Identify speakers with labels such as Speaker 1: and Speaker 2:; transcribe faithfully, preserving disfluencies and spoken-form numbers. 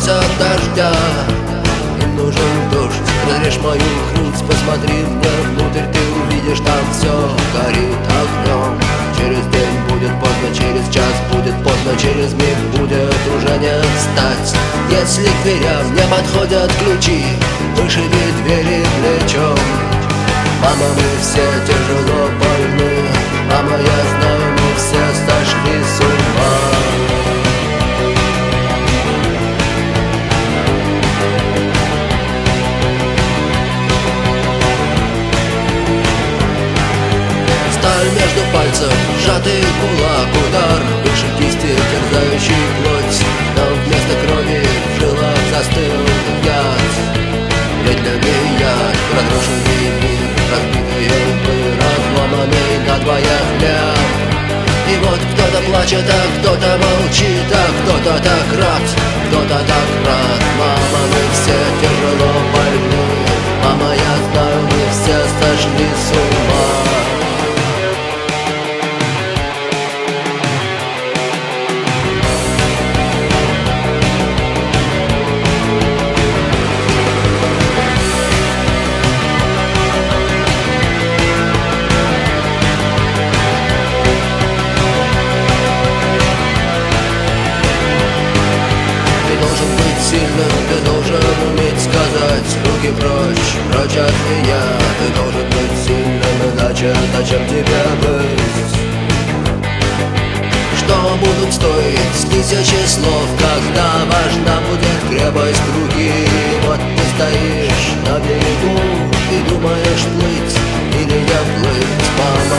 Speaker 1: боятся дождя, им нужен дождь. Разрежь мою грудь, посмотри мне внутрь, ты увидишь, там все горит огнем. Через день будет поздно, через час будет поздно, через миг будет уже не встать. Если к дверям не подходят ключи, вышиби двери плечом. Мама, мы все тяжело больны, мама, я знаю, мы все сошли с ума. Сталь между пальцев, сжатый кулак, удар выше кисти, терзающий плоть. Но вместо крови в жилах застыл яд. Медленный яд, разрушенный мир, разбитые лбы, разломанный надвое хлеб. И вот кто-то плачет, а кто-то молчит, а кто-то так рад, кто-то так рад. Мама, мы все тяжело больны, мама, я знаю, мы все сошли с ума. Ты должен уметь сказать: руки прочь, прочь от меня. Ты должен быть сильным, иначе зачем тебе быть? Что будут стоить тысячи слов, когда важна будет крепость руки? Вот ты стоишь на берегу и думаешь, плыть или не плыть. Мама,